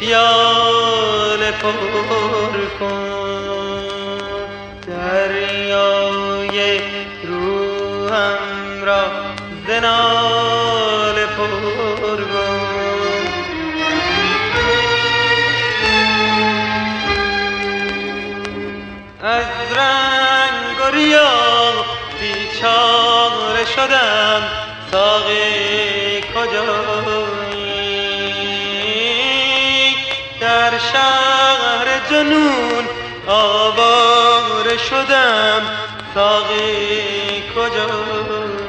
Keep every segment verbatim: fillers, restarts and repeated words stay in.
خیال پر کن، دریای روحم را ز ناله پر کن. از رنگ و ریا بیچاره شدم، ساقی کجایی؟ در شهر جنون آواره شدم، ساقی کجایی؟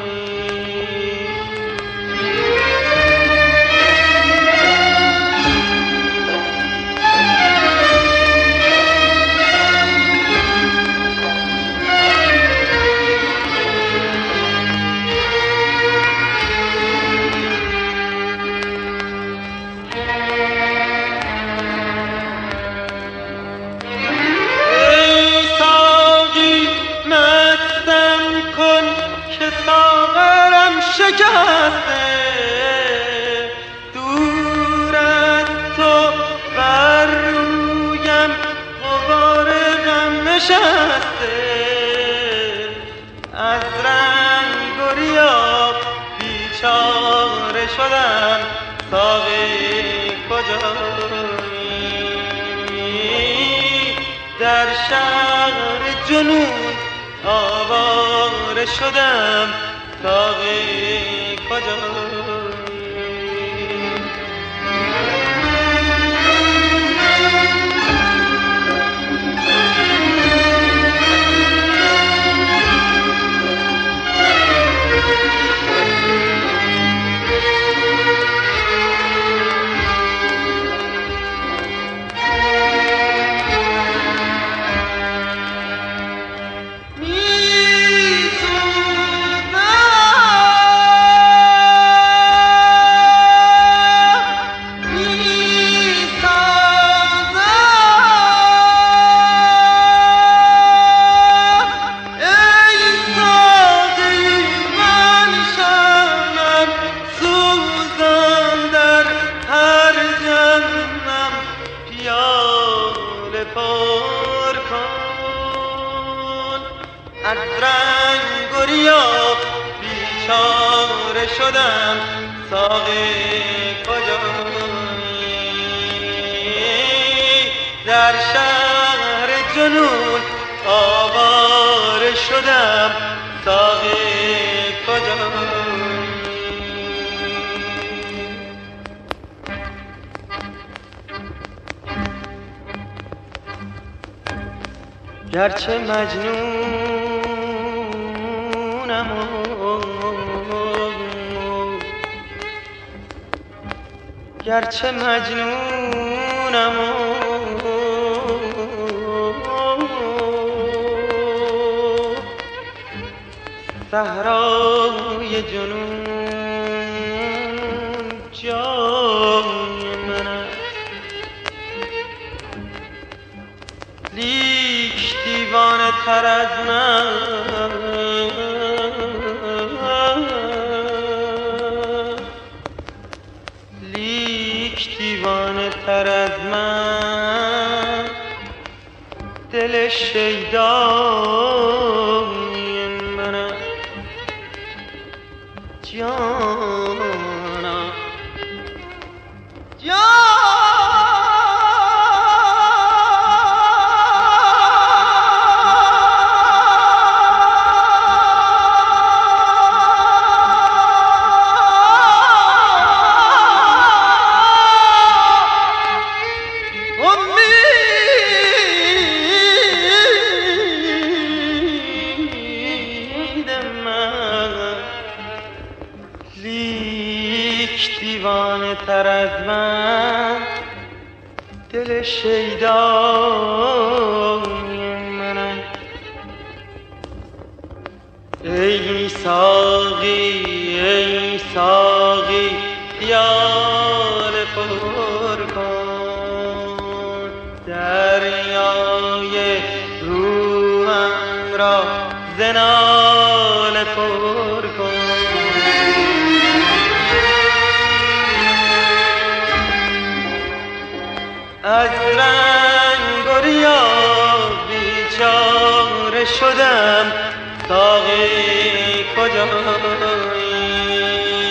شکسته دور از تو، بر رویم غبار غم نشسته. از رنگ و ریا بیچاره شدم، ساقی کجایی؟ در شهر جنون آواره شدم، ساقی کجایی؟ از رنگ و ریا بیچاره شدم، ساقی کجایی؟ در شهر جنون آواره شدم، ساقی کجایی؟ گرچه مجنونم گرچه مجنونم صحرای جنون جای من است، لیک دیوانه تر از من لیک دیوانه تر از من دل شیدای من است. جانا جانا دیوانه تر از من دل شیدای من است. ای ساقی ای ساقی خیال پر کن، دریای روحم را ز ناله پر کن. از رنگ و ریا بیچاره شدم، ساقی کجایی؟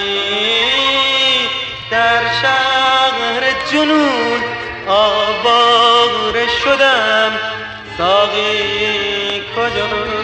در شهر جنون آواره شدم، ساقی کجایی؟